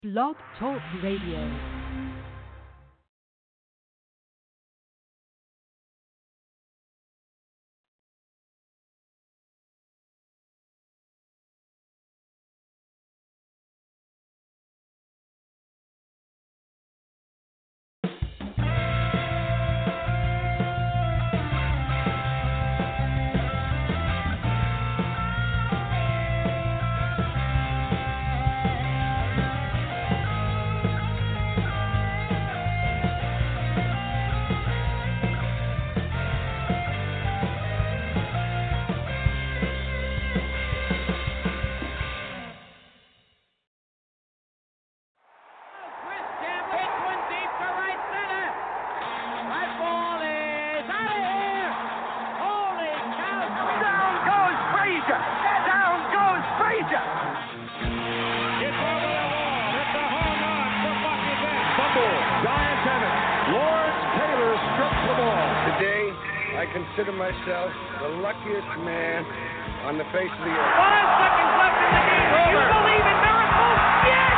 Blog Talk Radio. Consider myself the luckiest man on the face of the earth. 5 seconds left in the game. Do you believe in miracles? Yes!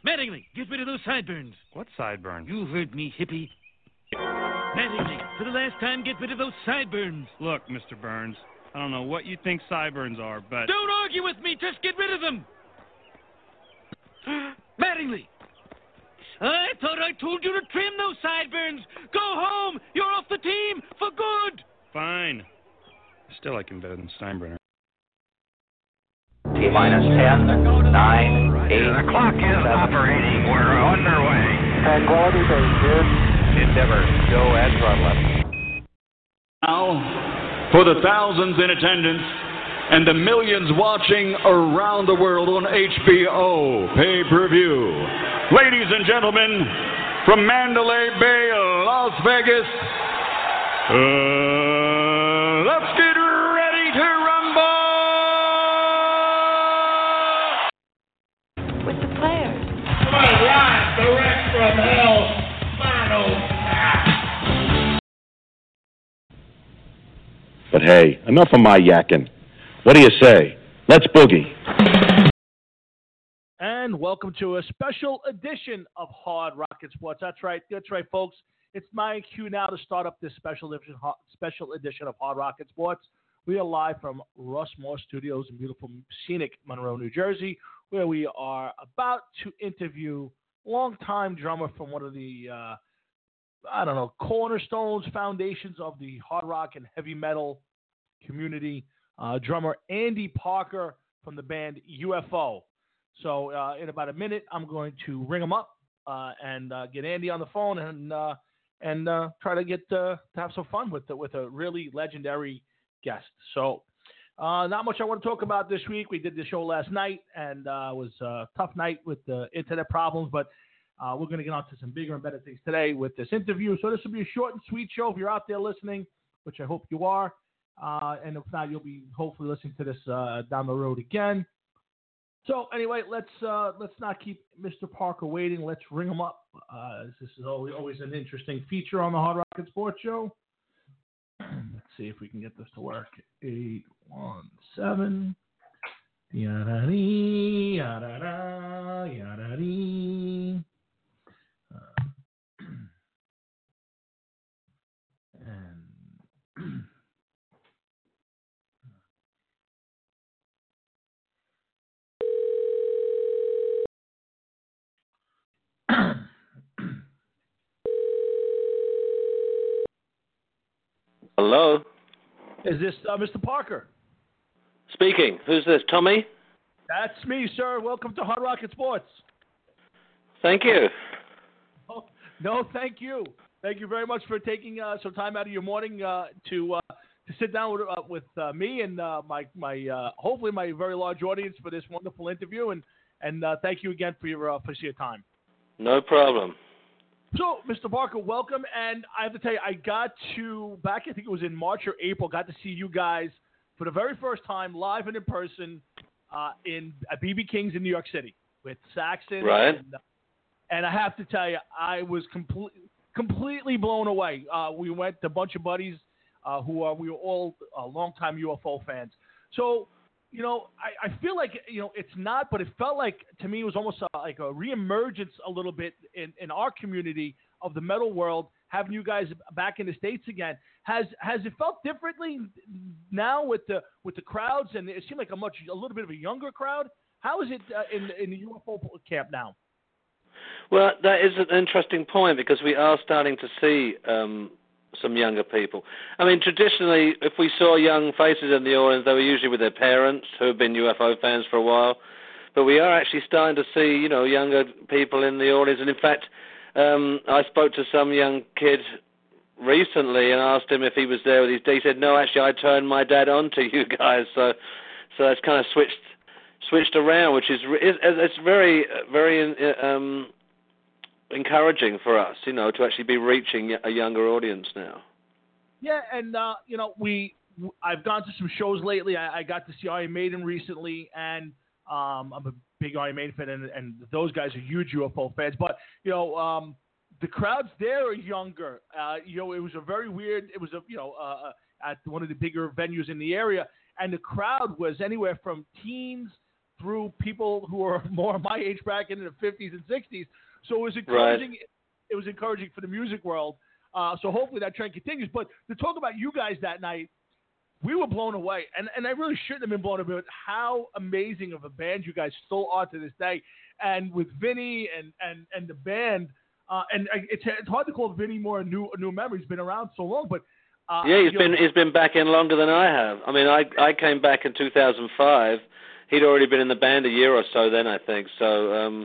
Mattingly, get rid of those sideburns. What sideburns? You heard me, hippie. Mattingly, for the last time, get rid of those sideburns. Look, Mr. Burns, I don't know what you think sideburns are, but... Don't argue with me, just get rid of them. Mattingly, I thought I told you to trim those sideburns. Go home, you're off the team for good. Fine. Still like him better than Steinbrenner. T-minus 10, 9, 8, The clock is 7, operating. We're underway. Tranquility Base here. Endeavor, go at throttle up. Now, for the thousands in attendance and the millions watching around the world on HBO pay-per-view, ladies and gentlemen, from Mandalay Bay, Las Vegas, let's get ready to rumble! With the players. Live direct from hell, Final. But hey, enough of my yakking. What do you say? Let's boogie. And welcome to a special edition of Hard Rocket Sports. That's right, folks. It's my cue now to start up this special edition of Hard Rocket Sports. We are live from Russ Moore Studios in beautiful, scenic Monroe, New Jersey, where we are about to interview longtime drummer from one of the, cornerstones, foundations of the hard rock and heavy metal community, drummer Andy Parker from the band UFO. So in about a minute, I'm going to ring him up and get Andy on the phone and try to get to have some fun with a really legendary guest. So not much I want to talk about this week. We did the show last night, and it was a tough night with the internet problems, but we're going to get on to some bigger and better things today with this interview. So this will be a short and sweet show if you're out there listening, which I hope you are. And if not, you'll be hopefully listening to this down the road again. So anyway, let's not keep Mr. Parker waiting. Let's ring him up. This is always an interesting feature on the Hard Rocket Sports Show. Let's see if we can get this to work. 817. Yada-dee, yada-da, yada-dee. And Hello? Is this Mr. Parker? Speaking. Who's this, Tommy? That's me, sir. Welcome to Hard Rocket Sports. Thank you. Oh, no, thank you. Thank you very much for taking some time out of your morning to sit down with me and my hopefully my very large audience for this wonderful interview. And thank you again for your time. No problem. So, Mr. Parker, welcome. And I have to tell you, I got to, back I think it was in March or April, got to see you guys for the very first time live and in person at BB King's in New York City with Saxon. Right. And I have to tell you, I was completely blown away. We went to a bunch of buddies we were all longtime UFO fans. So, I feel like, it's not, but it felt like, to me, it was almost like a reemergence a little bit in our community of the metal world, having you guys back in the States again. Has it felt differently now with the crowds, and it seemed like a little bit of a younger crowd? How is it in the UFO camp now? Well, that is an interesting point because we are starting to see some younger people. I mean, traditionally, if we saw young faces in the audience, they were usually with their parents who have been UFO fans for a while. But we are actually starting to see, younger people in the audience. And in fact, I spoke to some young kid recently and asked him if he was there with his dad. He said, "No, actually, I turned my dad on to you guys." So it's kind of switched around, which is it's very, very encouraging for us, to actually be reaching a younger audience now. Yeah, and I've gone to some shows lately. I got to see Iron Maiden recently, and I'm a big Iron Maiden fan, and those guys are huge UFO fans. But the crowds there are younger. It was a very weird. It was at one of the bigger venues in the area, and the crowd was anywhere from teens through people who are more my age bracket in the 50s and 60s. So it was encouraging. Right. It was encouraging for the music world. So hopefully that trend continues. But to talk about you guys that night, we were blown away, and I really shouldn't have been blown away with how amazing of a band you guys still are to this day. And with Vinny and the band, and it's hard to call Vinny more a new member. He's been around so long, but he's been back in longer than I have. I mean, I came back in 2005. He'd already been in the band a year or so then, I think. So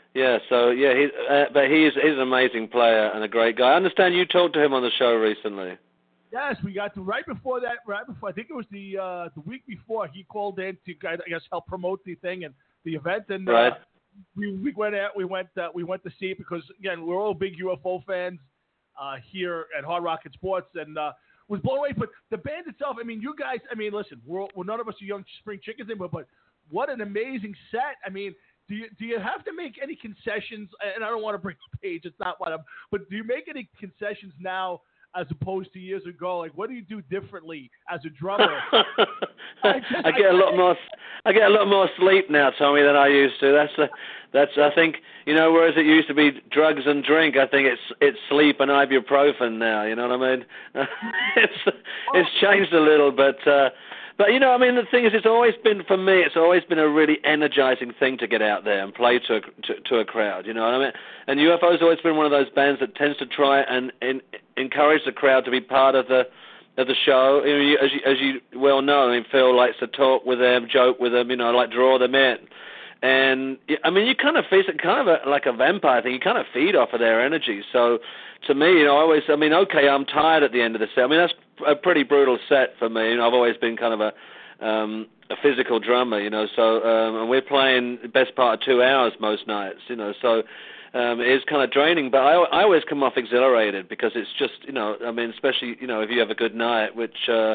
but he's an amazing player and a great guy. I understand you talked to him on the show recently. Yes, we got to right before I think it was the week before, he called in to, I guess, help promote the thing and the event, and right. we went to see it because again we're all big UFO fans here at Hard Rock and Sports, and was blown away. But the band itself, I mean, you guys, I mean, listen, we're none of us are young spring chickens anymore, but what an amazing set. I mean, do you have to make any concessions? And I don't want to bring up age, it's not what I'm, but do you make any concessions now as opposed to years ago? Like, what do you do differently as a drummer? I get a lot more sleep now, Tommy, than I used to. That's I think, whereas it used to be drugs and drink, I think it's sleep and ibuprofen now. You know what I mean? It's changed a little, but I mean, the thing is, it's always been a really energizing thing to get out there and play to a crowd. You know what I mean? And UFO's always been one of those bands that tends to try and encourage the crowd to be part of the show. As you well know, I mean, Phil likes to talk with them, joke with them, like draw them in. And I mean, you kind of face it like a vampire thing. You kind of feed off of their energy. So to me, I'm tired at the end of the set. I mean, that's a pretty brutal set for me. I've always been kind of a physical drummer, So and we're playing the best part of 2 hours most nights, So it is kind of draining. But I always come off exhilarated because it's just, especially if you have a good night, which.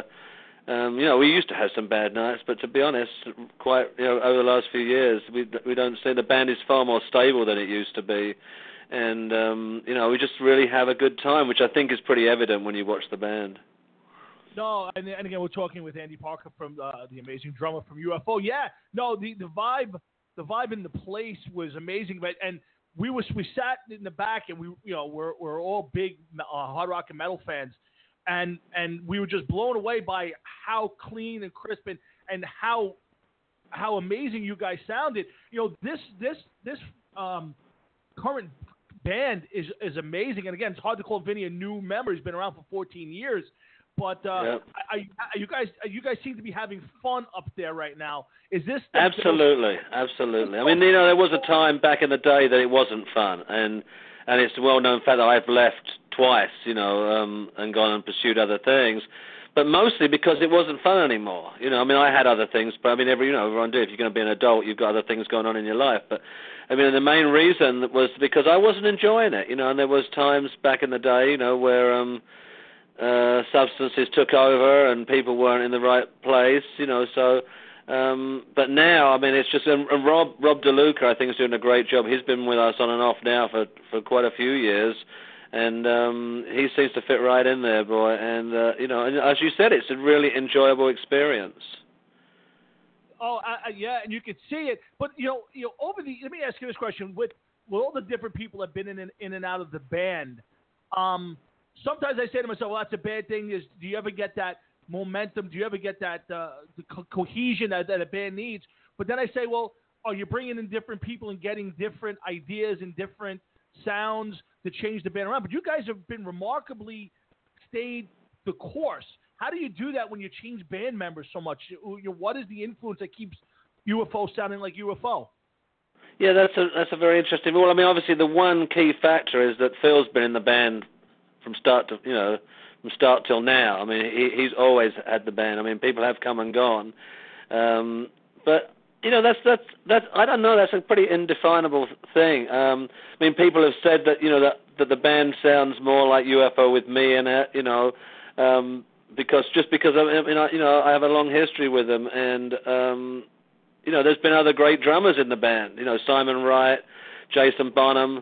We used to have some bad nights, but to be honest, quite over the last few years, we don't see the band is far more stable than it used to be, and we just really have a good time, which I think is pretty evident when you watch the band. No, and again, we're talking with Andy Parker from the amazing drummer from UFO. Yeah, no, the vibe in the place was amazing, and we sat in the back, and we're all big hard rock and metal fans. And we were just blown away by how clean and crisp and how amazing you guys sounded. This current band is amazing. And again, it's hard to call Vinny a new member. He's been around for 14 years. But you guys seem to be having fun up there right now. Is this absolutely? I mean, there was a time back in the day that it wasn't fun, and it's a well-known fact that I've left twice, and gone and pursued other things, but mostly because it wasn't fun anymore. I had other things, but I mean, everyone do. If you're going to be an adult, you've got other things going on in your life. But I mean, the main reason was because I wasn't enjoying it, and there was times back in the day, where substances took over and people weren't in the right place, so. But now, I mean, it's just and Rob DeLuca, I think, is doing a great job. He's been with us on and off now for quite a few years, and he seems to fit right in there, boy. And and as you said, it's a really enjoyable experience. Oh, yeah, and you could see it. But let me ask you this question: with all the different people that have been in and out of the band, sometimes I say to myself, well, that's a bad thing. Do you ever get that momentum? Do you ever get that the cohesion that a band needs? But then I say, well, are you bringing in different people and getting different ideas and different sounds to change the band around? But you guys have been remarkably stayed the course. How do you do that when you change band members so much? What is the influence that keeps UFO sounding like UFO? Yeah, that's a very interesting. Well, I mean, obviously the one key factor is that Phil's been in the band from start till now. I mean, he's always had the band. I mean, people have come and gone, but that's I don't know. That's a pretty indefinable thing. I mean, people have said that that the band sounds more like UFO with me in it. Because I have a long history with them, and there's been other great drummers in the band. Simon Wright, Jason Bonham.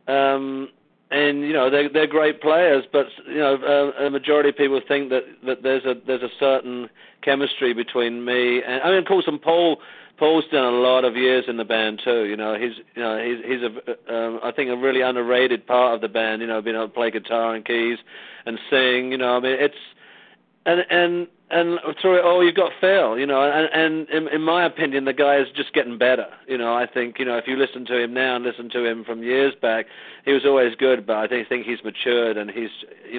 And they're great players, but a majority of people think that there's a certain chemistry between me and of course, and Paul Paul's done a lot of years in the band too. He's a I think a really underrated part of the band. Being able to play guitar and keys and sing. It's and through it all, you've got Phil. And in my opinion, the guy is just getting better. I think if you listen to him now and listen to him from years back, he was always good, but I think he's matured and he's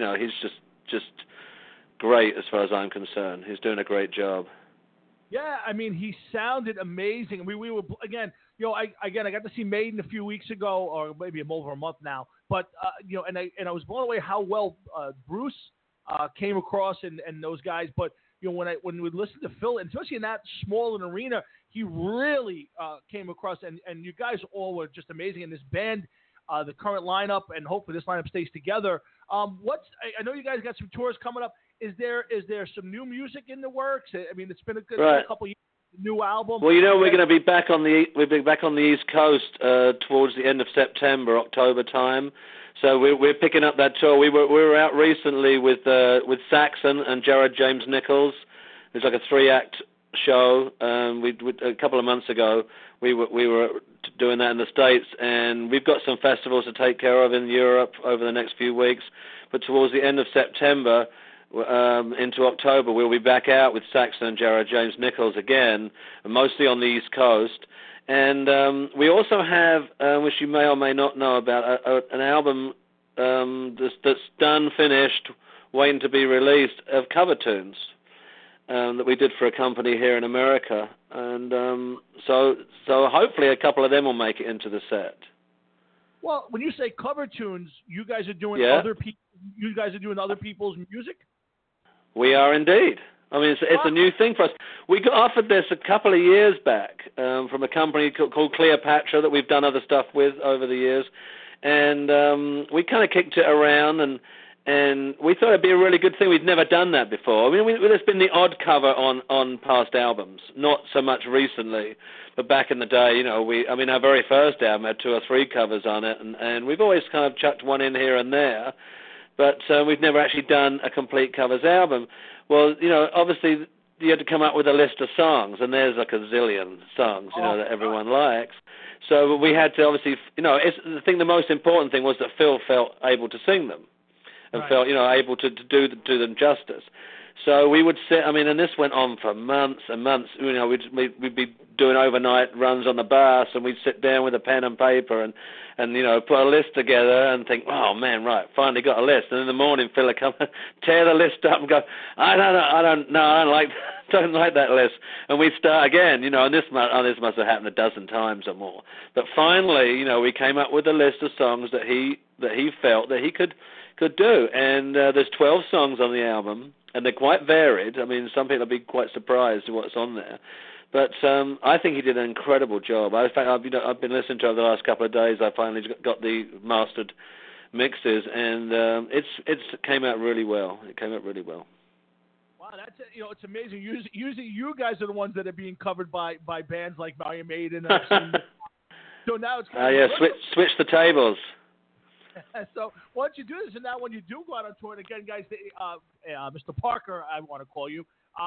just great as far as I'm concerned. He's doing a great job. Yeah, he sounded amazing. We were again, I got to see Maiden a few weeks ago, or maybe over a month now. But and I was blown away how well Bruce came across and those guys. But when we listened to Phil, and especially in that small an arena, he really came across. And you guys all were just amazing in this band, the current lineup, and hopefully this lineup stays together. I know you guys got some tours coming up. Is there some new music in the works? It's been a couple years. New album. Well, we're going to be back on the East Coast towards the end of September, October time. So we're picking up that tour. We were out recently with Saxon and Jared James Nichols. It's like a 3-act show. A couple of months ago, we were doing that in the States, and we've got some festivals to take care of in Europe over the next few weeks. But towards the end of September, into October, we'll be back out with Saxon and Jared James Nichols again, mostly on the East Coast. And we also have, which you may or may not know about, an album that's done, finished, waiting to be released, of cover tunes that we did for a company here in America. And so hopefully a couple of them will make it into the set. Well, when you say cover tunes, you guys are doing You guys are doing other people's music? We are indeed. It's a new thing for us. We got offered this a couple of years back from a company called Cleopatra that we've done other stuff with over the years, and we kind of kicked it around, and we thought it'd be a really good thing. We'd never done that before. There's been the odd cover on past albums, not so much recently, but back in the day, our very first album had 2 or 3 covers on it, and we've always kind of chucked one in here and there. But we've never actually done a complete covers album. Well, obviously you had to come up with a list of songs, and there's like a zillion songs, that everyone likes. So we had to obviously, the most important thing was that Phil felt able to sing them, and felt, able to do them justice. So we would sit, and this went on for months and months. We'd be doing overnight runs on the bus, and we'd sit down with a pen and paper and put a list together and think, oh man, right, finally got a list. And in the morning, Phil would come and tear the list up and go, I don't like that list. And we'd start again, and this must have happened a dozen times or more. But finally, we came up with a list of songs that he felt that he could do. And there's 12 songs on the album, and they're quite varied. Some people will be quite surprised at what's on there. But I think he did an incredible job. In fact, I've been listening to it over the last couple of days. I finally got the mastered mixes, and it came out really well. It came out really well. Wow, that's it's amazing. Usually, you guys are the ones that are being covered by bands like Iron Maiden. So now it's kind of switch the tables. So why don't you do this? And now when you do go out on tour, and again, guys, Mr. Parker, I want to call you,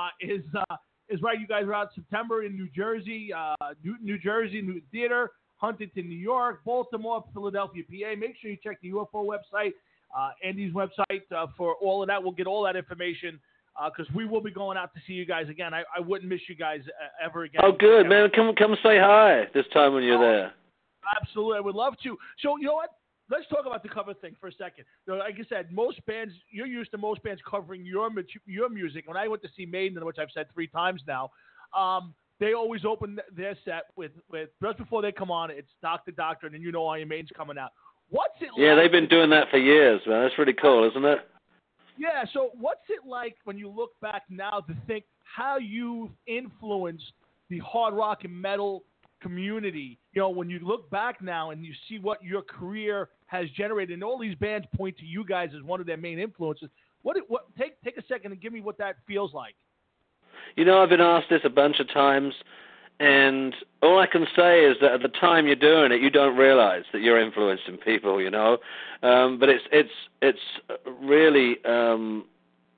is right. You guys are out in September in New Jersey, New Jersey, New Theater, Huntington, New York, Baltimore, Philadelphia, PA. Make sure you check the UFO website, Andy's website for all of that. We'll get all that information because we will be going out to see you guys again. I wouldn't miss you guys ever again. Oh, good, man. Come say hi this time when you're there. Absolutely. I would love to. So, you know what? Let's talk about the cover thing for a second. Like I said, most bands, you're used to most bands covering your music. When I went to see Maiden, which I've said 3 times now, they always open their set with just before they come on, it's Dr. Doctor, and then Iron Maiden's coming out. What's it like? Yeah, they've been doing that for years, man. That's really cool, isn't it? Yeah, so what's it like when you look back now to think how you've influenced the hard rock and metal community? When you look back now and you see what your career has generated, and all these bands point to you guys as one of their main influences. Take a second and give me what that feels like. I've been asked this a bunch of times, and all I can say is that at the time you're doing it, you don't realize that you're influencing people, But it's really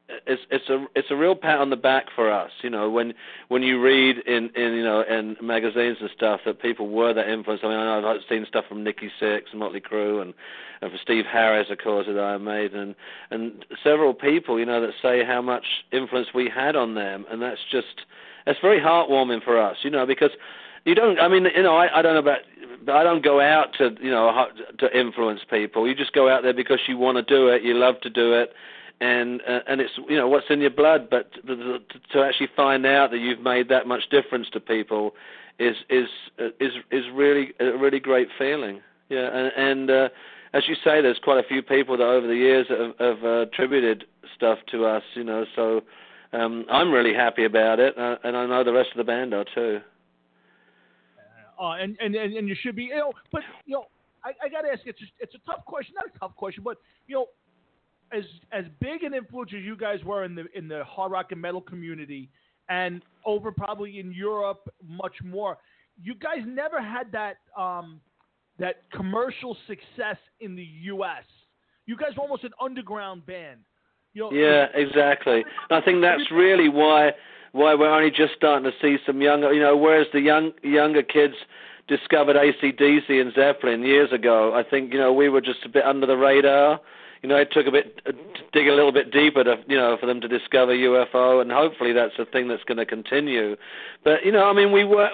it's a real pat on the back for us, you know, when you read in magazines and stuff that people were that influence. I mean, I know I've seen stuff from Nikki Sixx and Motley Crue and from Steve Harris, of course, at Iron Maiden, and several people, you know, that say how much influence we had on them, and that's very heartwarming for us, you know, because you don't. I mean, you know, I don't know about. I don't go out to, you know, to influence people. You just go out there because you want to do it, you love to do it, and it's, you know, what's in your blood. But to actually find out that you've made that much difference to people is really a really great feeling. Yeah, and as you say, there's quite a few people that over the years have attributed stuff to us, you know. So I'm really happy about it, and I know the rest of the band are too. And you should be, you know, but, you know, I got to ask, it's a tough question, not a tough question, but, you know, as big an influence as you guys were in the hard rock and metal community, and over probably in Europe much more, you guys never had that commercial success in the U.S. You guys were almost an underground band. You know, yeah, exactly. I think that's really why we're only just starting to see some younger, you know, whereas the younger kids discovered AC/DC and Zeppelin years ago, I think, you know, we were just a bit under the radar. You know, it took dig a little bit deeper to, you know, for them to discover UFO, and hopefully that's a thing that's going to continue. But, you know, I mean, we were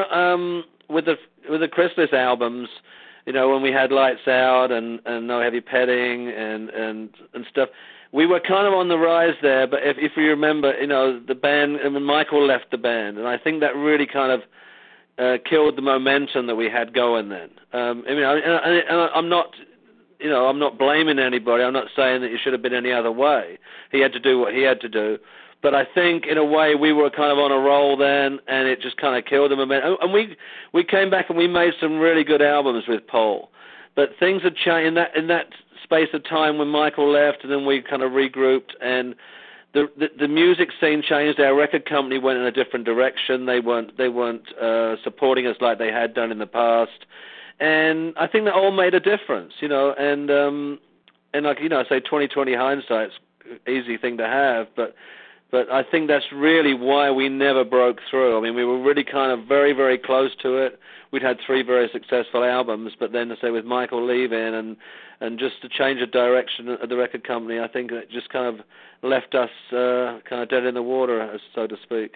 with the Chrysalis albums, you know, when we had Lights Out and No Heavy Petting and stuff. We were kind of on the rise there, but if you remember, you know, the band, and when Michael left the band, and I think that really kind of killed the momentum that we had going then. I mean, I'm not, you know, I'm not blaming anybody. I'm not saying that it should have been any other way. He had to do what he had to do. But I think, in a way, we were kind of on a roll then, and it just kind of killed the momentum. And we came back and we made some really good albums with Paul. But things had changed in that space of time when Michael left, and then we kind of regrouped, and the music scene changed. Our record company went in a different direction. They weren't supporting us like they had done in the past, and I think that all made a difference, you know. And like, you know, I say 20/20 hindsight's an easy thing to have, but I think that's really why we never broke through. I mean, we were really kind of very, very close to it. We'd had 3 very successful albums, but then, to say, with Michael leaving and just to change the direction of the record company, I think it just kind of left us kind of dead in the water, so to speak.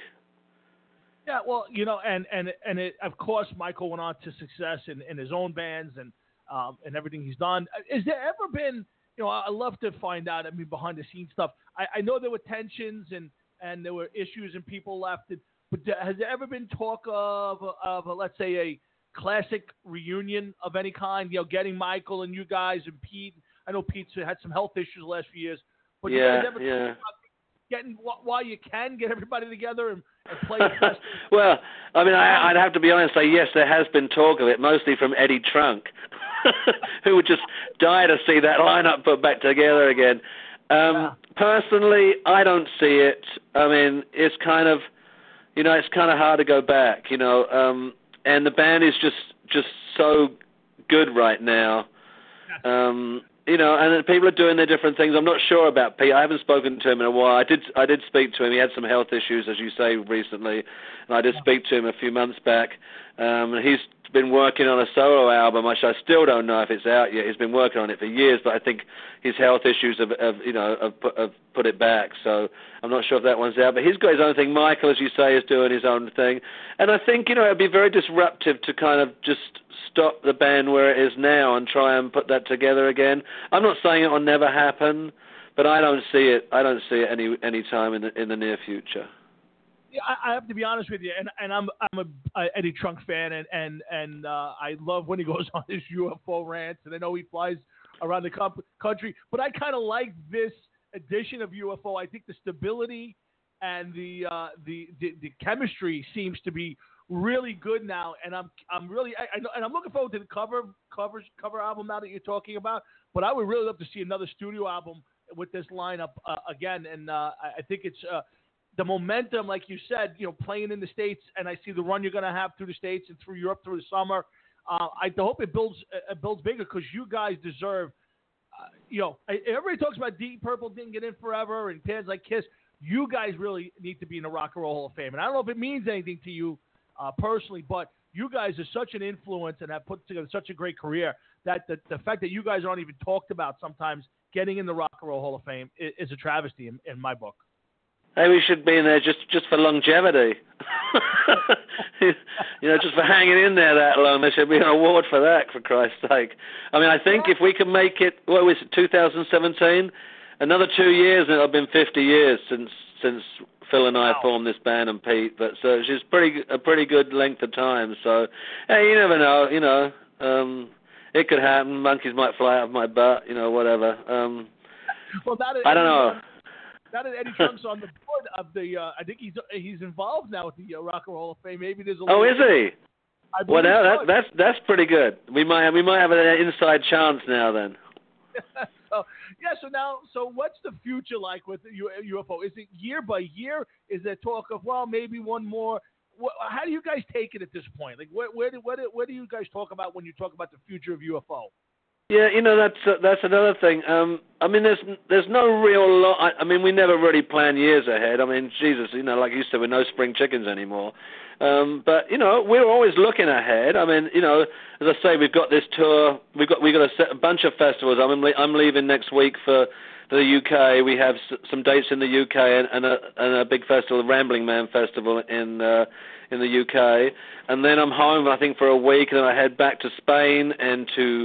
Yeah, well, you know, and it, of course, Michael went on to success in his own bands and everything he's done. Has there ever been, you know, I love to find out, I mean, behind the scenes stuff. I know there were tensions and there were issues and people left. But has there ever been talk of let's say, a classic reunion of any kind? You know, getting Michael and you guys and Pete. I know Pete's had some health issues the last few years. But you guys ever talk about getting, while you can, get everybody together and play? Well, I mean, I'd have to be honest and say, yes, there has been talk of it, mostly from Eddie Trunk, who would just die to see that lineup put back together again. Personally, I don't see it. I mean, it's kind of, you know, it's kind of hard to go back, you know, and the band is just so good right now. You know, and people are doing their different things. I'm not sure about Pete. I haven't spoken to him in a while. I did speak to him. He had some health issues, as you say, recently, and I did speak to him a few months back. He's been working on a solo album, which I still don't know if it's out yet. He's been working on it for years, but I think his health issues have put it back. So I'm not sure if that one's out. But he's got his own thing. Michael, as you say, is doing his own thing. And I think, you know, it'd be very disruptive to kind of just stop the band where it is now and try and put that together again. I'm not saying it will never happen, but I don't see it. I don't see it any time in the near future. Yeah, I have to be honest with you, and I'm a Eddie Trunk fan, and I love when he goes on his UFO rants, and I know he flies around the country, but I kind of like this edition of UFO. I think the stability and the chemistry seems to be really good now, and I'm really and I'm looking forward to the cover album now that you're talking about. But I would really love to see another studio album with this lineup again, and I think it's. The momentum, like you said, you know, playing in the States, and I see the run you're going to have through the States and through Europe through the summer. I hope it builds bigger, because you guys deserve everybody talks about Deep Purple didn't get in forever and bands like Kiss. You guys really need to be in the Rock and Roll Hall of Fame. And I don't know if it means anything to you personally, but you guys are such an influence and have put together such a great career that the fact that you guys aren't even talked about sometimes getting in the Rock and Roll Hall of Fame is a travesty in my book. Hey, we should be in there just for longevity. Just for hanging in there that long. There should be an award for that, for Christ's sake. I mean, I think if we can make it, what was it, 2017? Another 2 years, and it'll have been 50 years since Phil and I formed this band and Pete. But so it's just a pretty good length of time. So, hey, you never know. It could happen. Monkeys might fly out of my butt. Whatever. I don't know. Now that Eddie Trunk's on the board of the, I think he's involved now with the Rock and Roll Hall of Fame. Maybe there's a. Oh, is he? Well, now that's pretty good. We might have an inside chance now then. So what's the future like with UFO? Is it year by year? Is there talk of maybe one more? How do you guys take it at this point? Like where do you guys talk about when you talk about the future of UFO? Yeah, that's another thing. I mean, there's no real lot. I mean, we never really plan years ahead. I mean, Jesus, like you said, we're no spring chickens anymore. But we're always looking ahead. I mean, as I say, we've got this tour. We got a bunch of festivals. I'm leaving next week for the UK. We have some dates in the UK and a big festival, the Rambling Man Festival in the UK. And then I'm home, I think, for a week, and then I head back to Spain and to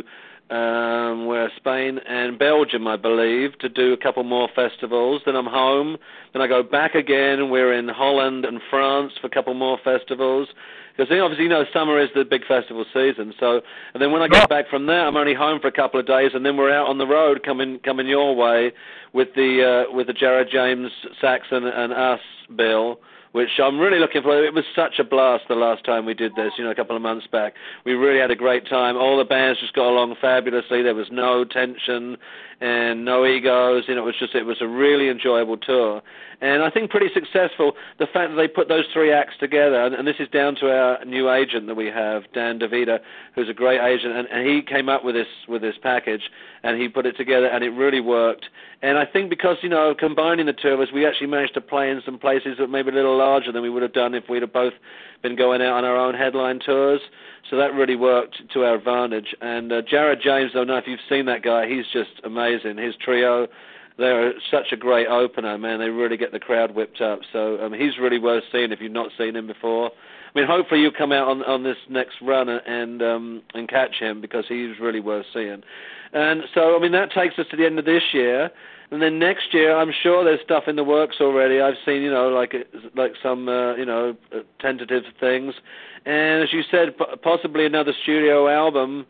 Spain and Belgium, I believe, to do a couple more festivals. Then I'm home. Then I go back again. We're in Holland and France for a couple more festivals. Because obviously, summer is the big festival season. So, and then when I get back from there, I'm only home for a couple of days, and then we're out on the road coming your way with the Jared James Saxon and us bill, which I'm really looking for. It was such a blast the last time we did this, a couple of months back. We really had a great time. All the bands just got along fabulously. There was no tension and no egos. It was a really enjoyable tour. And I think pretty successful. The fact that they put those three acts together, and this is down to our new agent that we have, Dan DeVita, who's a great agent, and he came up with this package, and he put it together, and it really worked. And I think because, combining the two of us, we actually managed to play in some places that maybe a little larger than we would have done if we'd have both been going out on our own headline tours. So that really worked to our advantage. And Jared James, I don't know if you've seen that guy. He's just amazing. His trio, they're such a great opener, man. They really get the crowd whipped up. So he's really worth seeing if you've not seen him before. I mean, hopefully you'll come out on this next run and catch him, because he's really worth seeing. And so, I mean, that takes us to the end of this year. And then next year, I'm sure there's stuff in the works already. I've seen, like some, tentative things. And as you said, possibly another studio album.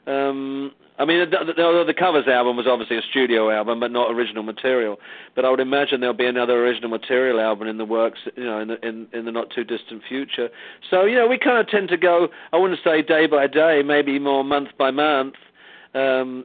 I mean, the Covers album was obviously a studio album, but not original material. But I would imagine there'll be another original material album in the works, in the not too distant future. So, we kind of tend to go, I wouldn't say day by day, maybe more month by month. And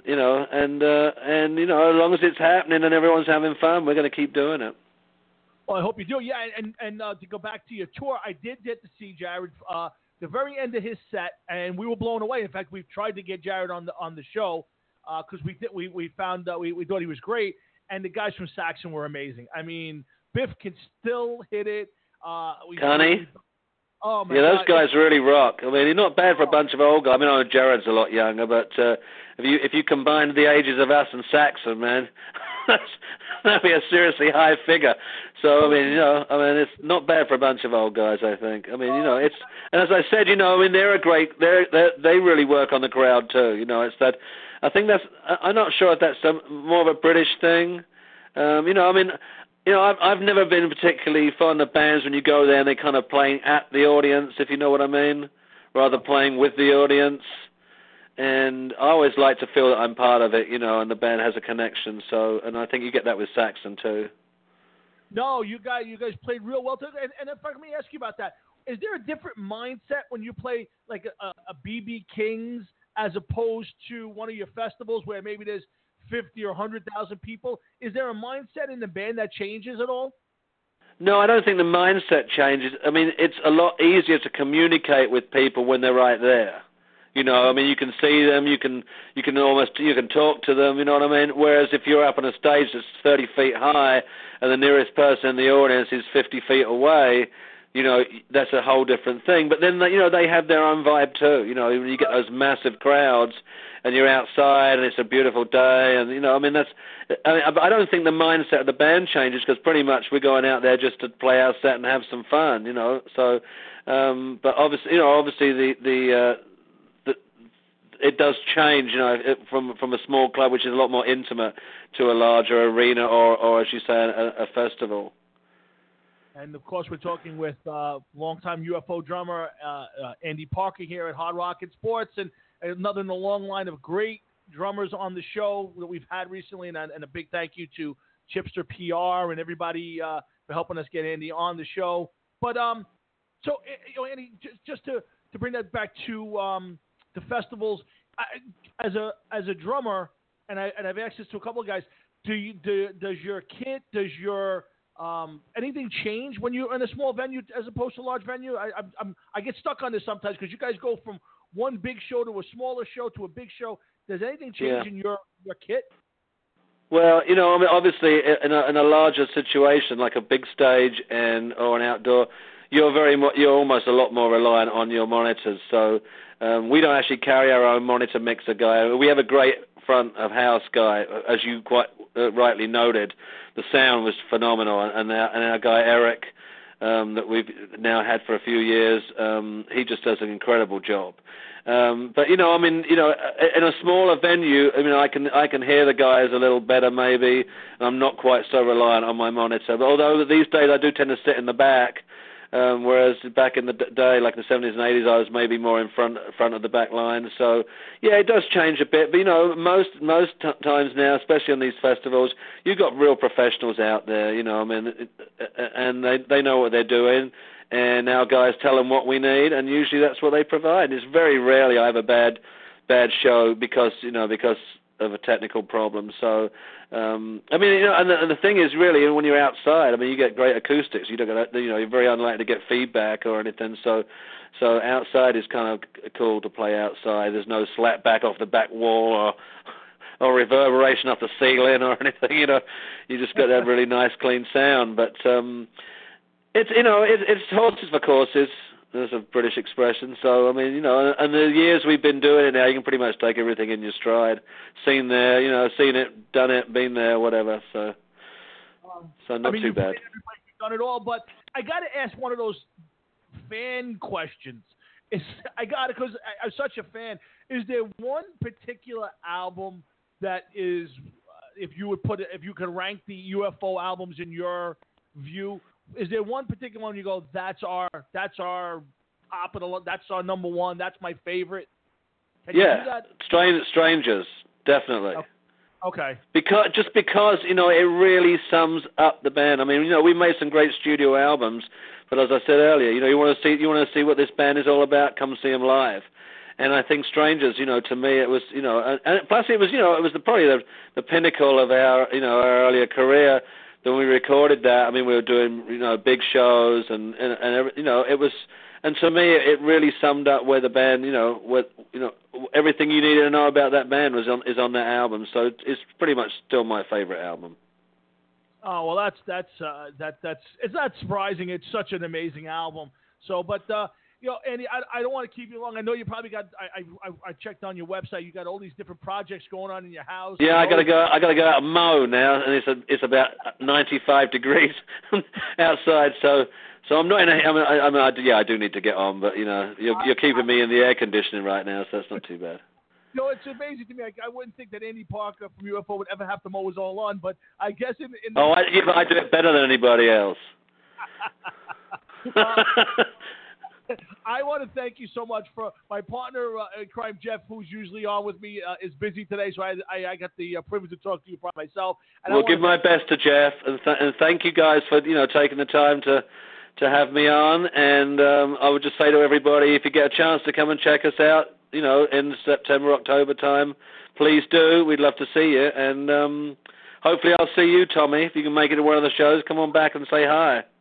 as long as it's happening and everyone's having fun, we're going to keep doing it. Well, I hope you do. Yeah, and to go back to your tour, I did get to see Jared the very end of his set, and we were blown away. In fact, we've tried to get Jared on the show because we found we thought he was great, and the guys from Saxon were amazing. I mean, Biff can still hit it. Connie? Oh my God. Yeah, those guys really rock. I mean, he's not bad for a bunch of old guys. I mean, I know Jared's a lot younger, but if you combine the ages of us and Saxon, man, that'd be a seriously high figure. So, I mean, it's not bad for a bunch of old guys, I think. I mean, it's, and as I said, I mean, they're a great, they really work on the crowd too. It's that, I think that's, I'm not sure if that's more of a British thing. I mean, I've never been particularly fond of bands when you go there and they're kind of playing at the audience, if you know what I mean, rather playing with the audience. And I always like to feel that I'm part of it, and the band has a connection. So, and I think you get that with Saxon too. No, you guys played real well. And in fact, let me ask you about that. Is there a different mindset when you play like a BB King's as opposed to one of your festivals where maybe there's 50 or 100,000 people? Is there a mindset in the band that changes at all? No, I don't think the mindset changes. I mean, it's a lot easier to communicate with people when they're right there. You know, I mean, you can see them, you can talk to them, you know what I mean? Whereas if you're up on a stage that's 30 feet high and the nearest person in the audience is 50 feet away, you know, that's a whole different thing. But then, you know, they have their own vibe too. You know, when you get those massive crowds and you're outside and it's a beautiful day, and, you know, I mean, I don't think the mindset of the band changes, because pretty much we're going out there just to play our set and have some fun, you know. So, but obviously, you know, it does change, you know, from a small club, which is a lot more intimate, to a larger arena or as you say, a festival. And, of course, we're talking with longtime UFO drummer Andy Parker here at Hard Rockin' Sports, and another in the long line of great drummers on the show that we've had recently, and a big thank you to Chipster PR and everybody for helping us get Andy on the show. But, so, you know, Andy, just to bring that back to the festivals, as a drummer, and I've asked this to a couple of guys, does your kit, does your anything change when you're in a small venue as opposed to a large venue? I get stuck on this sometimes, because you guys go from one big show to a smaller show to a big show. Does anything change in your kit? Well, you know, I mean, obviously, in a larger situation like a big stage or an outdoor, you're almost a lot more reliant on your monitors. So we don't actually carry our own monitor mixer guy. We have a great front of house guy, as you quite rightly noted. The sound was phenomenal, and our guy Eric, that we've now had for a few years, he just does an incredible job. But you know, I mean, you know, in a smaller venue, I mean, I can hear the guys a little better maybe, and I'm not quite so reliant on my monitor. But although these days I do tend to sit in the back, whereas back in the day, like the 70s and 80s, I was maybe more in front of the back line. So yeah, it does change a bit. But you know, most times now, especially on these festivals, you've got real professionals out there. You know, I mean, and they know what they're doing. And our guys tell them what we need, and usually that's what they provide. It's very rarely I have a bad show because of a technical problem. So, I mean, you know, and the thing is, really, when you're outside, I mean, you get great acoustics. You don't get, you know, you're very unlikely to get feedback or anything. So outside is kind of cool to play outside. There's no slap back off the back wall or reverberation off the ceiling or anything. You know, you just got that really nice, clean sound. But it's horses for courses. There's a British expression. So, I mean, you know, and the years we've been doing it now, you can pretty much take everything in your stride. Seen it, done it, been there, whatever. So not too bad. You've done it all, but I got to ask one of those fan questions. Because I'm such a fan. Is there one particular album that is, if you could rank the UFO albums in your view, is there one particular one you go, that's our top of the, that's our number one, that's my favorite? Can you do that? Strangers, definitely. Okay. Because you know, it really sums up the band. I mean, you know, we made some great studio albums, but as I said earlier, you know, you want to see what this band is all about, come see them live. And I think Strangers, you know, to me it was, you know, and plus it was, you know, it was probably the pinnacle of our earlier career. When we recorded that, I mean, we were doing, you know, big shows and you know, it was, and to me, it really summed up where the band, you know, everything you needed to know about that band is on that album. So it's pretty much still my favorite album. Oh well, that's it's not surprising. It's such an amazing album. So, but you know, Andy, I don't want to keep you long. I know you probably got. I checked on your website. You got all these different projects going on in your house. Yeah, I gotta go out and mow now, and it's about 95 degrees outside. So I'm not in a. I do need to get on, but you know, you're keeping me in the air conditioning right now, so that's not too bad. You know, it's amazing to me. I wouldn't think that Andy Parker from UFO would ever have to mow his own lawn, but I guess in I do it better than anybody else. I want to thank you so much for my partner in crime, Jeff, who's usually on with me, is busy today, so I got the privilege to talk to you by myself. And we'll give my best to Jeff, and thank you guys for taking the time to have me on. And I would just say to everybody, if you get a chance to come and check us out, you know, in September, October time, please do. We'd love to see you, and hopefully I'll see you, Tommy. If you can make it to one of the shows, come on back and say hi.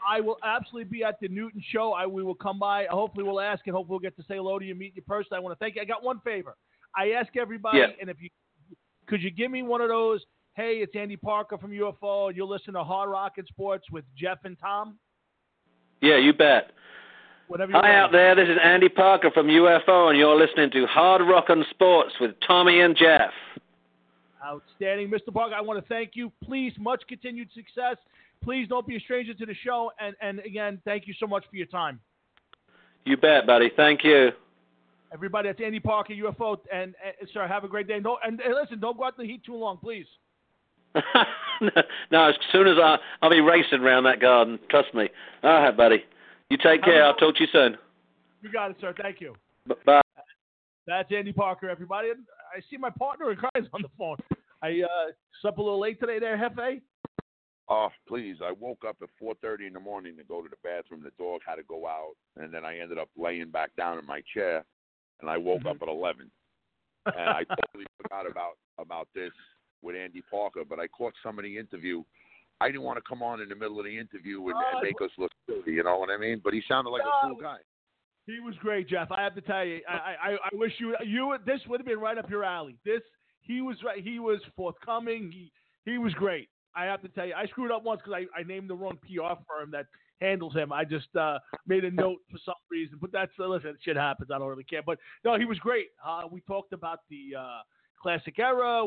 I will absolutely be at the Newton show. We will come by. Hopefully we'll ask, and hopefully we'll get to say hello to you, meet you personally. I want to thank you. I got one favor. I ask everybody, and if you could you give me one of those, hey, it's Andy Parker from UFO, and you'll listen to Hard Rock and Sports with Jeff and Tom? Yeah, you bet. Hi out there, this is Andy Parker from UFO, and you're listening to Hard Rock and Sports with Tommy and Jeff. Outstanding. Mr. Parker, I want to thank you. Please, much continued success. Please don't be a stranger to the show, and again, thank you so much for your time. You bet, buddy. Thank you. Everybody, that's Andy Parker, UFO, and sir, have a great day. And listen, don't go out in the heat too long, please. No, as soon as I'll be racing around that garden. Trust me. All right, buddy. You take care. I'll talk to you soon. You got it, sir. Thank you. Bye. That's Andy Parker, everybody. I see my partner in crime on the phone. I slept a little late today there, Hefe. Oh, please. I woke up at 4:30 in the morning to go to the bathroom. The dog had to go out, and then I ended up laying back down in my chair, and I woke up at 11. And I totally forgot about this with Andy Parker, but I caught some of the interview. I didn't want to come on in the middle of the interview and make us look silly, you know what I mean? But he sounded like a cool guy. He was great, Jeff. I have to tell you, I wish you this would have been right up your alley. He was right. He was forthcoming. He was great. I have to tell you, I screwed up once because I named the wrong PR firm that handles him. I just made a note for some reason, but listen, shit happens. I don't really care. But no, he was great. We talked about the classic era.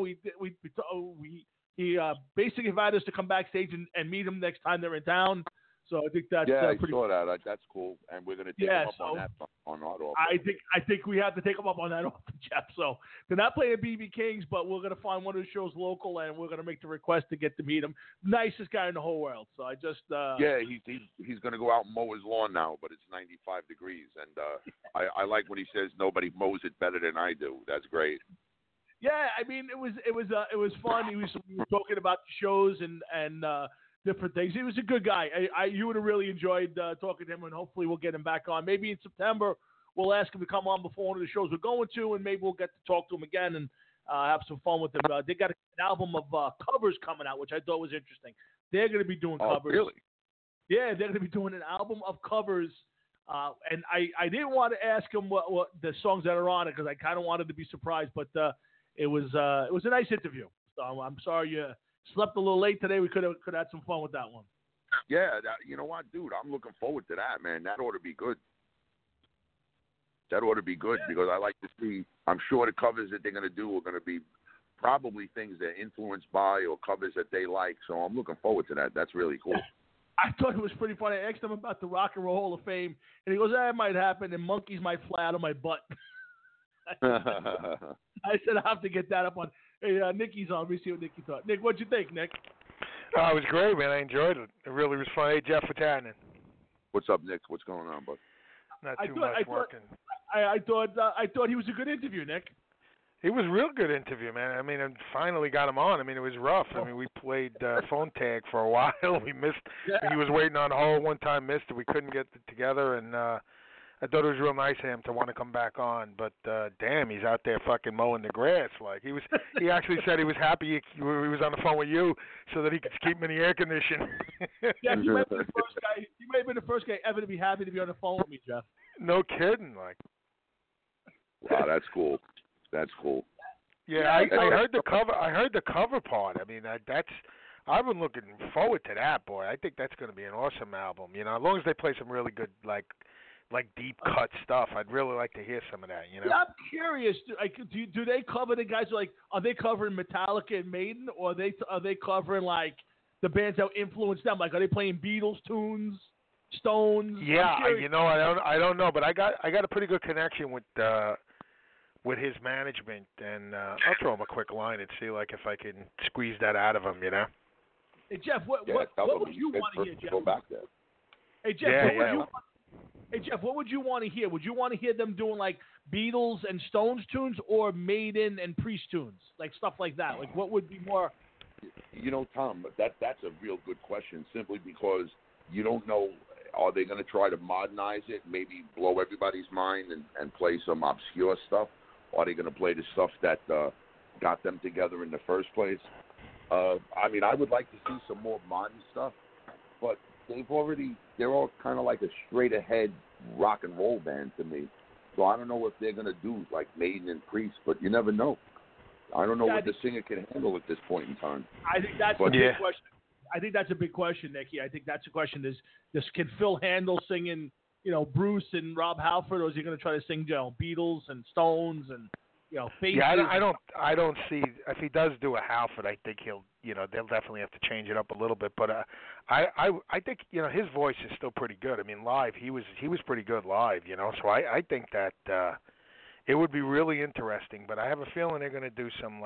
He basically invited us to come backstage and meet him next time they're in town. So I think that's I pretty saw that. That's cool, and we're going to take him up on that on our offer. I think we have to take him up on that offer, Jeff. So they're not playing at BB King's, but we're going to find one of the shows local, and we're going to make the request to get to meet him. Nicest guy in the whole world. So I just he's going to go out and mow his lawn now, but it's 95 degrees, and I like when he says nobody mows it better than I do. That's great. Yeah, I mean it was fun. We were talking about the shows and different things. He was a good guy. You would have really enjoyed talking to him, and hopefully we'll get him back on. Maybe in September we'll ask him to come on before one of the shows we're going to, and maybe we'll get to talk to him again and have some fun with him. They got an album of covers coming out, which I thought was interesting. They're going to be doing covers. Really? Yeah, they're going to be doing an album of covers. And I didn't want to ask him what the songs that are on it because I kind of wanted to be surprised, but it was a nice interview. So I'm sorry you slept a little late today. We could have had some fun with that one. Yeah, you know what, dude? I'm looking forward to that, man. That ought to be good. Because I like to see. I'm sure the covers that they're going to do are going to be probably things they're influenced by or covers that they like. So I'm looking forward to that. That's really cool. I thought it was pretty funny. I asked him about the Rock and Roll Hall of Fame, and he goes, "That might happen, and monkeys might fly out of my butt." I said, "I have to get that up on." Hey, Nicky's on. Let me see what Nicky thought. Nick, what'd you think, Nick? It was great, man. I enjoyed it. It really was fun. Hey, Jeff, what's happening? What's up, Nick? What's going on, bud? Not too much working. I thought he was a good interview, Nick. He was a real good interview, man. I mean, I finally got him on. I mean, it was rough. I mean, we played phone tag for a while. We missed. He was waiting on hold one time, missed it. We couldn't get it together, and I thought it was real nice of him to want to come back on. But damn, he's out there fucking mowing the grass. Like he actually said he was happy he was on the phone with you so that he could keep him in the air conditioning. Yeah, he might have been the first guy. He might have been the first guy ever to be happy to be on the phone with me, Jeff. No kidding, like. Wow, that's cool. That's cool. Yeah, I heard the cover. I heard the cover part. I mean, I've been looking forward to that, boy. I think that's going to be an awesome album. You know, as long as they play some really good, like deep cut stuff, I'd really like to hear some of that. You know. Yeah, I'm curious. Do they cover the guys are they covering Metallica and Maiden, or are they covering like the bands that influenced them? Like, are they playing Beatles tunes, Stones? Yeah, you know, I don't know, but I got a pretty good connection with his management, and I'll throw him a quick line and see like if I can squeeze that out of him, you know. Hey Jeff, what would you want to hear, Jeff? Go back there. Hey Jeff, Hey Jeff, what would you want to hear? Would you want to hear them doing like Beatles and Stones tunes, or Maiden and Priest tunes, like stuff like that? Like, what would be more? You know, Tom, that's a real good question. Simply because you don't know. Are they going to try to modernize it, maybe blow everybody's mind and play some obscure stuff? Or are they going to play the stuff that got them together in the first place? I mean, I would like to see some more modern stuff, but they're all kind of like a straight ahead rock and roll band to me. So I don't know if they're gonna do like Maiden and Priest, but you never know. I don't know what the singer can handle at this point in time. I think that's the big question. I think that's a big question, Nicky. I think that's the question: can Phil handle singing, Bruce and Rob Halford, or is he going to try to sing, Beatles and Stones and Faces? Yeah, I don't see if he does do a Halford. I think they'll definitely have to change it up a little bit. But I think his voice is still pretty good. I mean, live he was pretty good live. So I think that it would be really interesting. But I have a feeling they're going to do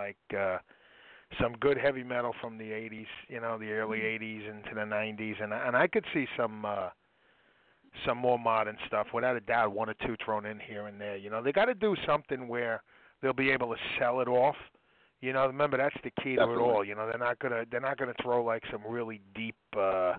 some good heavy metal from the 80s, the early 80s into the 90s, and I could see some more modern stuff, without a doubt, one or two thrown in here and there. They got to do something where they'll be able to sell it off. Remember that's the key to it all. They're not gonna throw like some really deep, cuts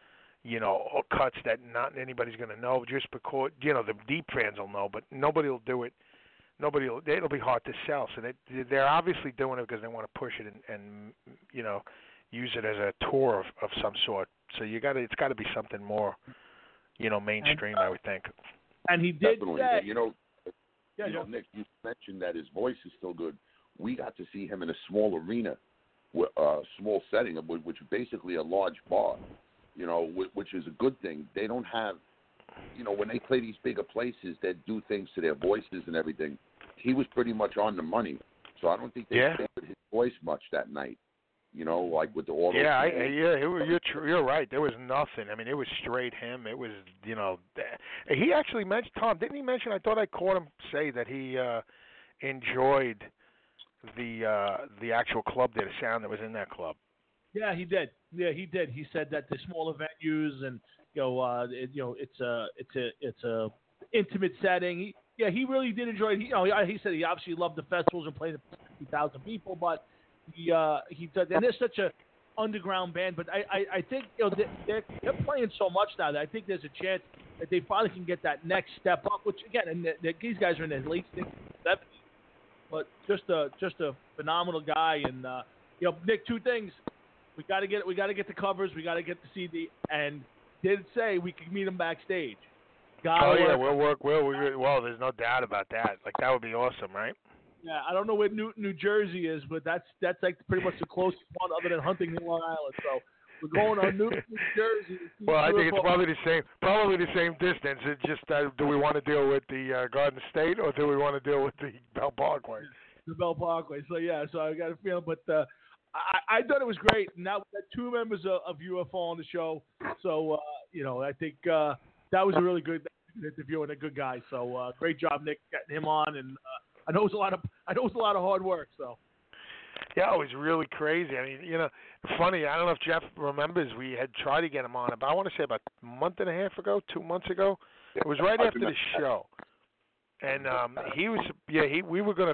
that not anybody's gonna know just because the deep fans will know, but nobody will do it. It'll be hard to sell. So they're obviously doing it because they want to push it and use it as a tour of some sort. So it's got to be something more, mainstream, I would think. And he did definitely. say, Nick, you mentioned that his voice is still good. We got to see him in a small arena, small setting, which is basically a large bar, which is a good thing. They don't have, when they play these bigger places that do things to their voices and everything, he was pretty much on the money. So I don't think they favored his voice much that night, like with the auto. You're right. There was nothing. I mean, it was straight him. It was, he actually mentioned, Tom, didn't he mention, I thought I caught him say that he enjoyed the actual club there, the sound that was in that club. Yeah, he did. He said that the smaller venues and it's a intimate setting. He really did enjoy it. He said he obviously loved the festivals and playing to 50,000 people, but he said, and they're such a underground band. But I think they're playing so much now that I think there's a chance that they finally can get that next step up. Which again, and these guys are in their late 60s, 70s, but just a phenomenal guy. And Nick, two things: we got to get the covers, we got to get the CD, and did say we could meet him backstage. We'll work. Well, there's no doubt about that. Like that would be awesome, right? Yeah, I don't know where Newton, New Jersey is, but that's like pretty much the closest one other than Huntington, Long Island. So we're going on Newton, New Jersey. Well, I think it's probably the same distance. It's just do we want to deal with the Garden State or do we want to deal with the Bell Parkway? The Bell Parkway. So I got a feeling, but I thought it was great. Now we got two members of UFO on the show, so I think that was a really good interview and a good guy. So great job, Nick, getting him on, and I know it was a lot of hard work. So yeah, it was really crazy. I mean, funny. I don't know if Jeff remembers. We had tried to get him on, but I want to say about a month and a half ago, 2 months ago. It was right after the show, and we were gonna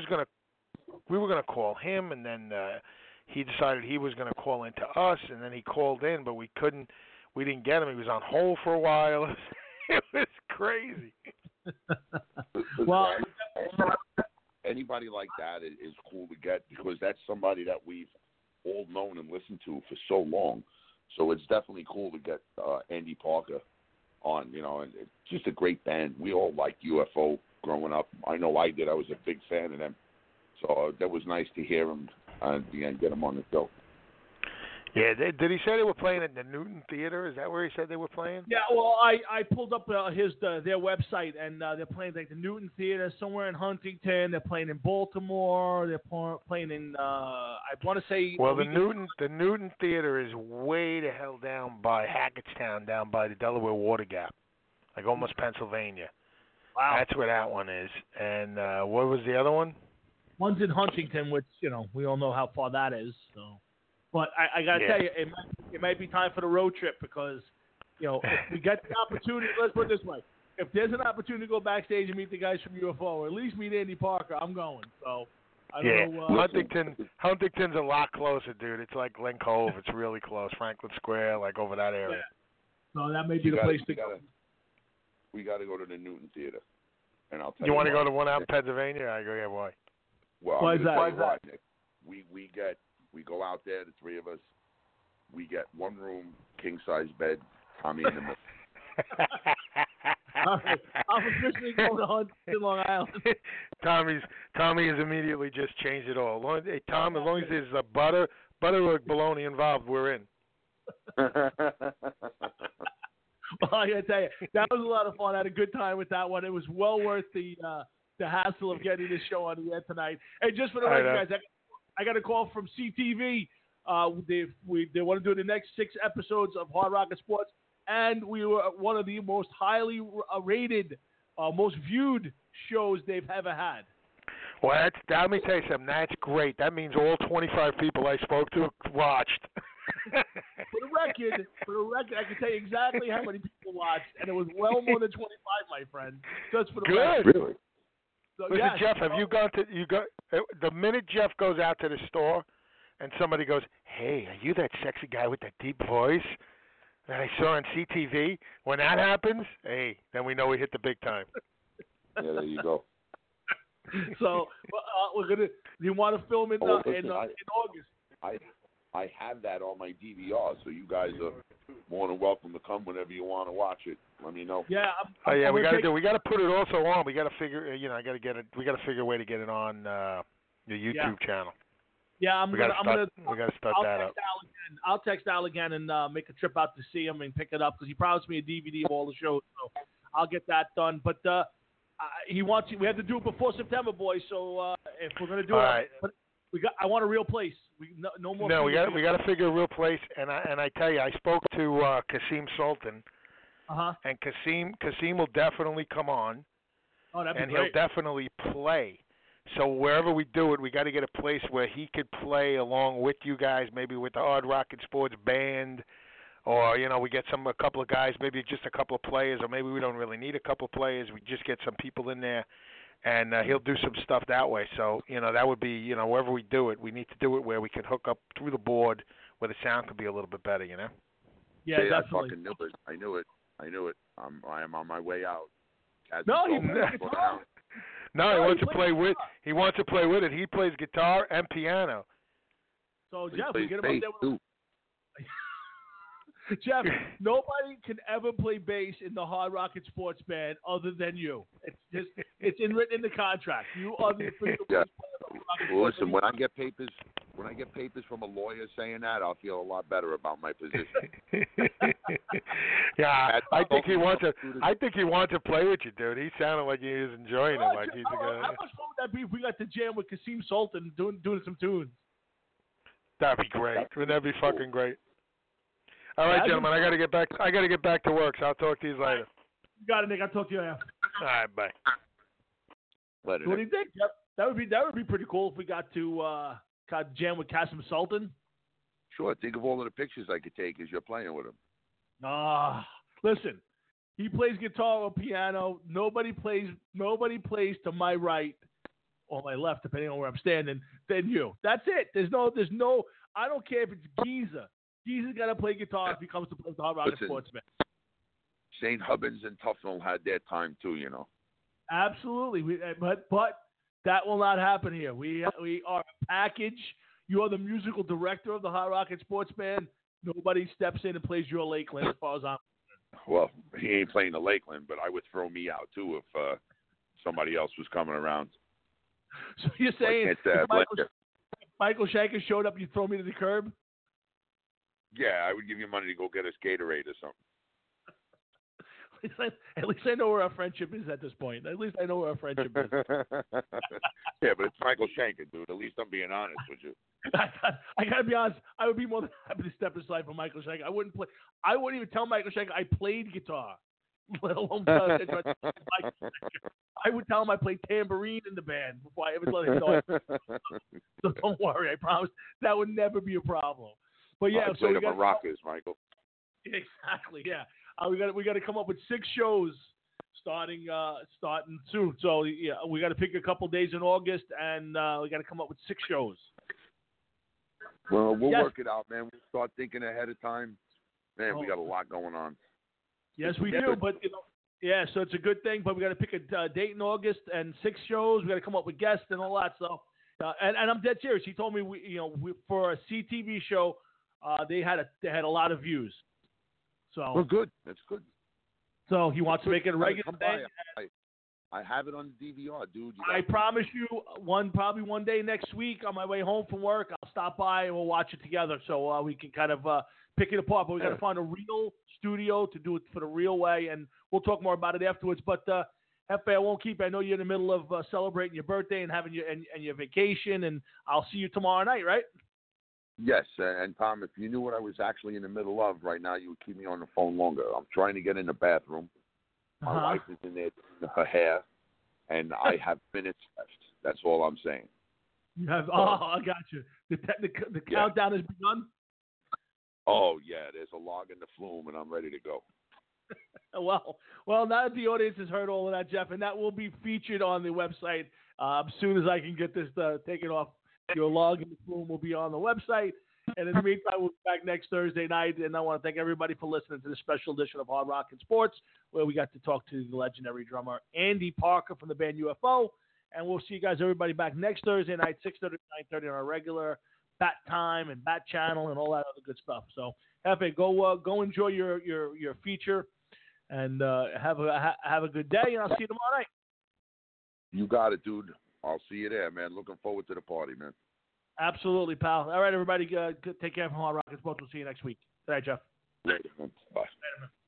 call him, and then he decided he was gonna call into us, and then he called in, but we didn't get him. He was on hold for a while. It was crazy. Well, anybody like that is cool to get because that's somebody that we've all known and listened to for so long. So it's definitely cool to get Andy Parker on, and it's just a great band. We all liked UFO growing up. I know I did. I was a big fan of them. So that was nice to hear him and get him on the show. Yeah, did he say they were playing at the Newton Theater? Is that where he said they were playing? Yeah, well, I pulled up their website, and they're playing like the Newton Theater somewhere in Huntington. They're playing in Baltimore. They're playing in I want to say. Well, the Newton Theater is way the hell down by Hackettstown, down by the Delaware Water Gap, like almost Pennsylvania. Wow, that's where that one is. And what was the other one? One's in Huntington, which we all know how far that is. So. But I got to tell you, it might be time for the road trip because, if we get the opportunity, let's put it this way. If there's an opportunity to go backstage and meet the guys from UFO, or at least meet Andy Parker, I'm going. So, I don't know. Huntington's a lot closer, dude. It's like Glen Cove. It's really close. Franklin Square, like over that area. Yeah. So that may be the place to go. We got to go to the Newton Theater. And I'll tell you want to go to one out in Pennsylvania? I go, yeah, why? Well, why is that? Nick. We go out there, the three of us. we get one room, king size bed, Tommy in the middle. All right. I'm officially going to hunt in Long Island. Tommy has immediately just changed it all. Hey, Tom, as long as there's a butter or bologna involved, we're in. Well, I gotta tell you, that was a lot of fun. I had a good time with that one. It was well worth the hassle of getting this show on the air tonight. And just for the record, guys, I got a call from CTV. They want to do the next 6 episodes of Hard Rock and Sports, and we were one of the most highly rated, most viewed shows they've ever had. Well, let me tell you something. That's great. That means all 25 people I spoke to watched. For the record, I can tell you exactly how many people watched, and it was well more than 25, my friend. Just for the record. Really? So, listen, yes, Jeff, have you gone to the minute Jeff goes out to the store and somebody goes, "Hey, are you that sexy guy with that deep voice that I saw on CTV?" When that happens, hey, then we know we hit the big time. Yeah, there you go. So we're gonna. Do you want to film in August? I have that on my DVR, so you guys are more than welcome to come whenever you want to watch it. Let me know. Yeah. We got to put it also on. We got to figure. I got to get it. We got to figure a way to get it on the YouTube channel. Yeah, we got to start that up. I'll text Al again and make a trip out to see him and pick it up because he promised me a DVD of all the shows. So I'll get that done. But we have to do it before September, boys. So if we're gonna do all it, right. I want a real place. No more. No, we got to figure a real place. And I tell you, I spoke to Kasim Sultan. And Kasim will definitely come on. Oh, that'd be and great. He'll definitely play. So wherever we do it, we got to get a place where he could play along with you guys, maybe with the Hard Rock and Sports band, or we get a couple of guys, maybe just a couple of players, or maybe we don't really need a couple of players. We just get some people in there, and he'll do some stuff that way. So that would be wherever we do it, we need to do it where we can hook up through the board where the sound could be a little bit better. Yeah, definitely. I fucking knew it. I knew it. I am on my way out. No, he wants to play with. He wants to play with it. He plays guitar and piano. So Jeff, we get him up there. Jeff, nobody can ever play bass in the Hard Rock and Sports band other than you. It's written in the contract. You are the official bass player of the Hard Rock and Sports. Listen, when I get papers from a lawyer saying that, I'll feel a lot better about my position. Yeah, I think he wants to play with you, dude. He sounded like he was enjoying it. Like he's how much fun would that be if we got to jam with Kasim Sultan doing some tunes? That'd be great. Wouldn't that be fucking great? All right, gentlemen, I got to get back to work, so I'll talk to you later. You got it, Nick. I'll talk to you later. All right, bye. What do you think? Yep. That would be pretty cool if we got to jam with Kasim Sultan. Sure. Think of all of the pictures I could take as you're playing with him. Listen, he plays guitar or piano. Nobody plays to my right or my left, depending on where I'm standing, than you. That's it. There's no. I don't care if it's Giza. Giza's got to play guitar if he comes to play the Hard Rock and Sports band. St. Hubbins and Tufnell had their time too, Absolutely, but that will not happen here. We are a package. You are the musical director of the Hard Rock and Sports band. Nobody steps in and plays your Lakeland as far as I'm concerned. Well, he ain't playing the Lakeland, but I would throw me out too if somebody else was coming around. So you're saying if Michael Shanker showed up, you'd throw me to the curb? Yeah, I would give you money to go get us Gatorade or something. At least I know where our friendship is at this point. At least I know where our friendship is. Yeah, but it's Michael Shanker, dude. At least I'm being honest with you. I gotta be honest. I would be more than happy to step aside for Michael Shanker. I wouldn't even tell Michael Shanker I played guitar, let alone tell him I would tell him I played tambourine in the band before I ever let him know. So don't worry. I promise that would never be a problem. But yeah, so we got maracas, Michael. Exactly. Yeah. We got to come up with 6 shows starting soon. So yeah, we got to pick a couple days in August, and we got to come up with 6 shows. Well, we'll work it out, man. We'll start thinking ahead of time. Man, we got a lot going on. Yes, we do. But yeah, so it's a good thing. But we got to pick a date in August and 6 shows. We got to come up with guests and all that. So, and I'm dead serious. He told me for a CTV show. they had a lot of views. So well, good. That's good. So he wants to make it a regular Come thing. I have it on DVR, dude. I promise you, probably one day next week on my way home from work, I'll stop by and we'll watch it together so we can kind of pick it apart. But we got to find a real studio to do it for the real way, and we'll talk more about it afterwards. But Hefe, I won't keep. I know you're in the middle of celebrating your birthday and having your vacation, and I'll see you tomorrow night, right? Yes, and Tom, if you knew what I was actually in the middle of right now, you would keep me on the phone longer. I'm trying to get in the bathroom. My wife is in there doing her hair, and I have minutes left. That's all I'm saying. You have. I got you. The countdown has begun. Oh yeah, there's a log in the flume, and I'm ready to go. Well, now that the audience has heard all of that, Jeff, and that will be featured on the website as soon as I can get this taken off. Your log in the flume will be on the website. And in the meantime, we'll be back next Thursday night. And I want to thank everybody for listening to this special edition of Hard Rock and Sports, where we got to talk to the legendary drummer Andy Parker from the band UFO. And we'll see you guys, everybody, back next Thursday night, 6:30 to 9:30 on our regular Bat Time and Bat Channel and all that other good stuff. So, Hefe, go enjoy your feature and have a good day. And I'll see you tomorrow night. You got it, dude. I'll see you there, man. Looking forward to the party, man. Absolutely, pal. All right, everybody, take care of Hard Rock and Sports. We'll see you next week. Good night, Jeff. Later, man. Bye. Later, man.